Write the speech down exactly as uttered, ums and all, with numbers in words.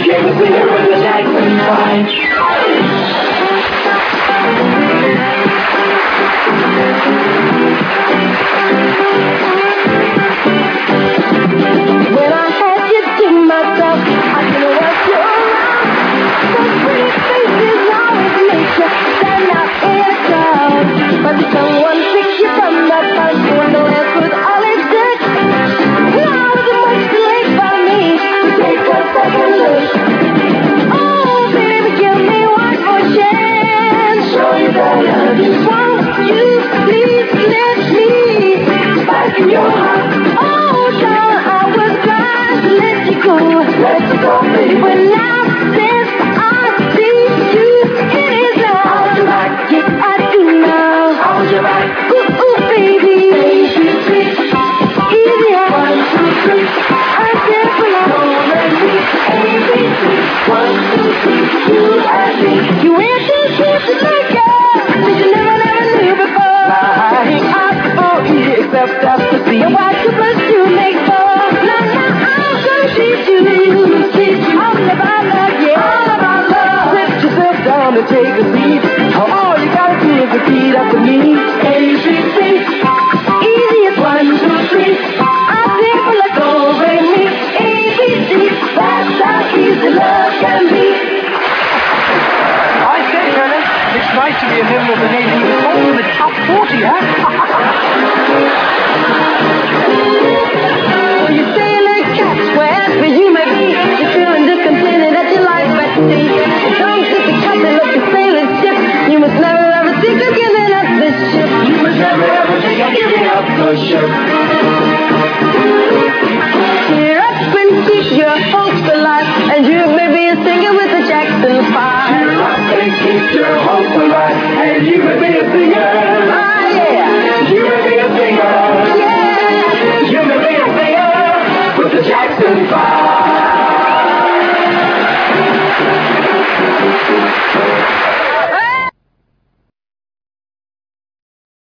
came with beer with the Jackson Five. When I had you to myself, I didn't want you around. Those pretty faces always make you stand out in a crowd. But someone picked you from the front window and was all it took. Now it's much too late for me to take a second look. Oh, baby, give me one more chance. Show you that I love you. Won't you please let me back in your heart? Oh, darling, I was trying to let you go. Let you go, baby. But now since I see you, it is now. How would you like? Yes, I do now. How would you like? Ooh, ooh, baby. Baby, sweet. Easy as one, two, three. I said for now. Don't let me. A, B, C. One, two, three. You and me. You went to kiss it like girl that you never, never knew before. Now I ain't out for you except after see. And why too much to make for? Now, now I'm gonna treat you, treat you all about love, yeah, all about love. Sit yourself down and take a seat. All you gotta do is repeat after me. A, B, C. Easy as one, two, three. I think for let go, bring me. A, B, C. That's how easy love can be. I say, Helen, it's nice to be a member of the Navy Uniform in the top forty, huh? You say like cats, wherever you may be, you're feeling discontented at your life at sea. Don't get the captain of the sailing ship. You must never ever think of giving up this ship. You must never ever think of giving up the ship. Cheer up and keep your hopes alive, and you may be a singer with the Jackson Five. Cheer up and keep your hopes